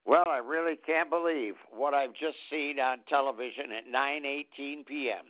Well, I really can't believe what I've just seen on television at 9:18 p.m.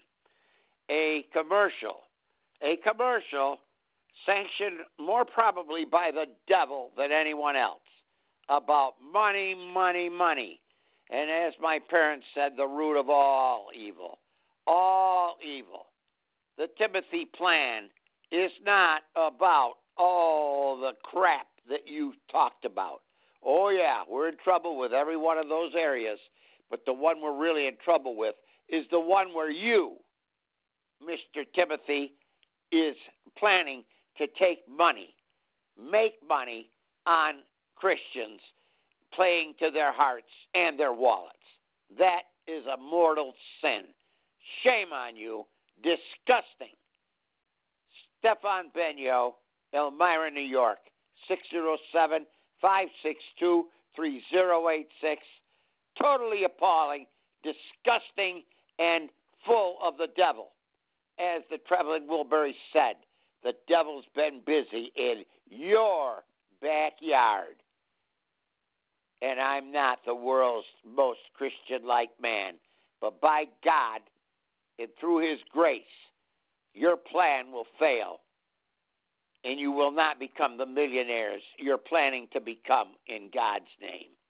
A commercial sanctioned more probably by the devil than anyone else about money, money, money. And as my parents said, the root of all evil. All evil. The Timothy plan is not about all the crap that you talked about. Oh, yeah, we're in trouble with every one of those areas, but the one we're really in trouble with is the one where you, Mr. Timothy, is planning to take money, make money on Christians, playing to their hearts and their wallets. That is a mortal sin. Shame on you. Disgusting. Stefan Benyo, Elmira, New York, 607-562-3086. Totally appalling, disgusting, and full of the devil. As the Traveling Wilbury said, the devil's been busy in your backyard. And I'm not the world's most Christian-like man. But by God, and through his grace, your plan will fail. And you will not become the millionaires you're planning to become in God's name.